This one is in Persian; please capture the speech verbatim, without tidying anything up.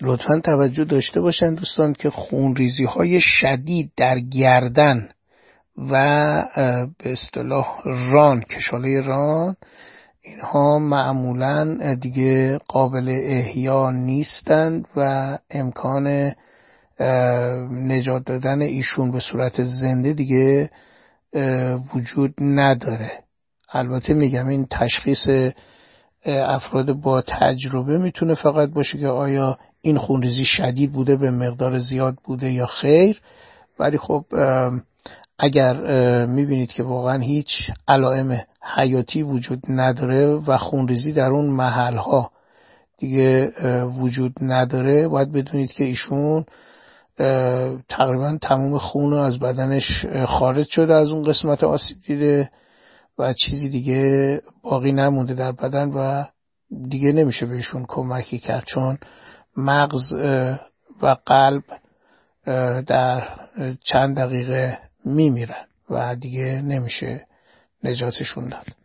لطفاً توجه داشته باشن دوستان که خونریزی های شدید در گردن و به اصطلاح ران، کشاله ران، اینها معمولاً دیگه قابل احیا نیستند و امکان نجات دادن ایشون به صورت زنده دیگه وجود نداره. البته میگم این تشخیص افراد با تجربه میتونه فقط باشه که آیا این خونریزی شدید بوده، به مقدار زیاد بوده یا خیر. ولی خب اگر میبینید که واقعا هیچ علائم حیاتی وجود نداره و خونریزی در اون محلها دیگه وجود نداره، باید بدونید که ایشون تقریبا تمام خون از بدنش خارج شده از اون قسمت آسیب دیده و چیزی دیگه باقی نمونده در بدن و دیگه نمیشه بهشون کمکی کرد، چون مغز و قلب در چند دقیقه میمیرن و دیگه نمیشه نجاتشون داد.